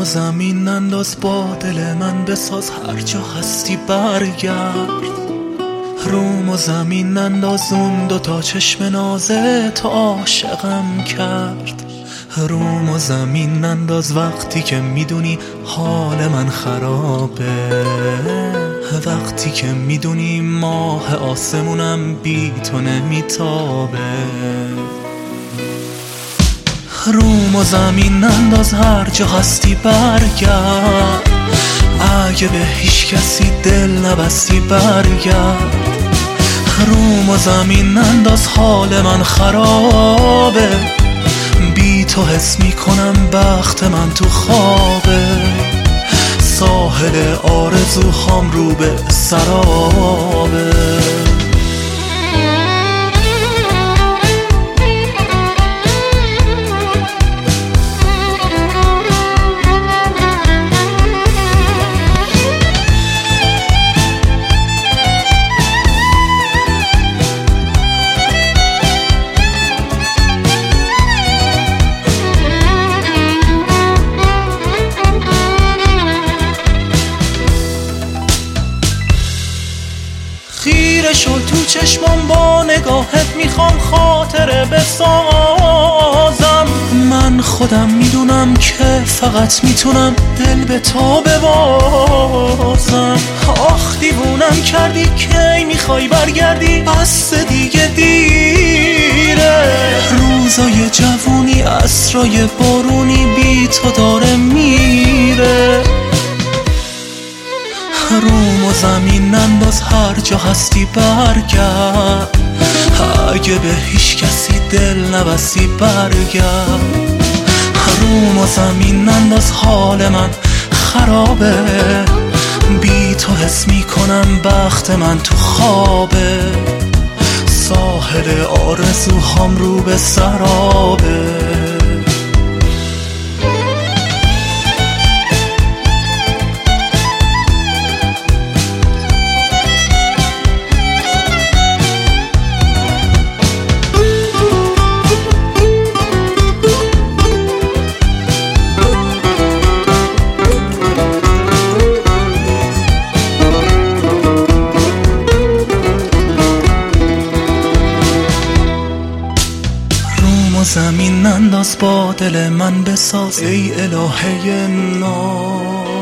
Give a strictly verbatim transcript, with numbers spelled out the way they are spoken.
زمین انداز با دل من بساز، هر جا هستی برگرد. روم و زمین انداز اون دوتا چشم نازه تو عاشقم کرد. روم و زمین انداز وقتی که میدونی حال من خرابه، وقتی که میدونی ماه آسمونم بی تو نمیتابه. روم و زمین انداز هر جا هستی برگرد، اگه به هیچ کسی دل نبستی برگرد. روم و زمین انداز حال من خرابه، بی تو حس میکنم بخت من تو خوابه. ساحل آرزوهام رو به سرابه. خیره شد تو چشمام با نگاهت، میخوام خاطره بسازم. من خودم میدونم که فقط میتونم دل به تو ببازم. آخ دیوونم کردی کی میخوای برگردی، بس دیگه دیره. روزای جوونی عصرای بارونی بی تو داره میره. روم و زمین انداز هر جا هستی برگرد، اگه به هیچ کسی دل نبستی برگرد. روم و زمین انداز حال من خرابه، بی تو حس میکنم بخت من تو خوابه. ساحل آرزوهام رو به سرابه. زمین انداز با دل من بساز، ای الهه ناز.